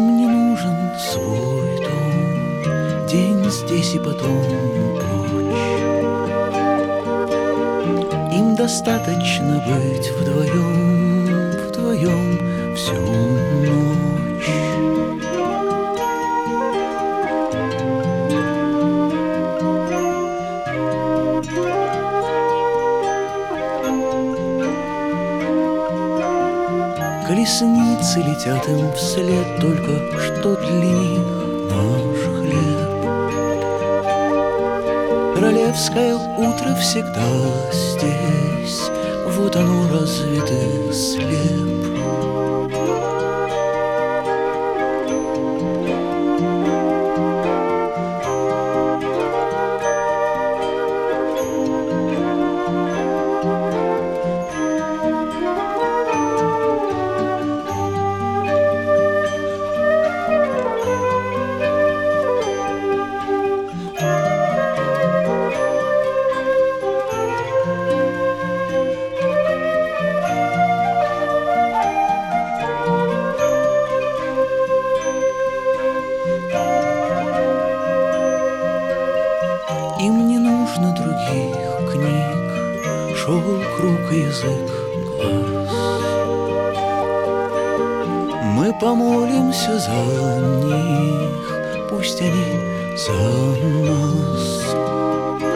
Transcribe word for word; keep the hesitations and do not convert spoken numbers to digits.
Им не нужен свой дом, день здесь и потом прочь. Им достаточно быть вдвоем, вдвоем всю ночь. Колесницы летят им вслед, только что для них наш хлеб. Королевское утро всегда здесь, вот оно разве слеп. Им не нужно других книг, шелк рук и язык глаз. Мы помолимся за них, пусть они за нас.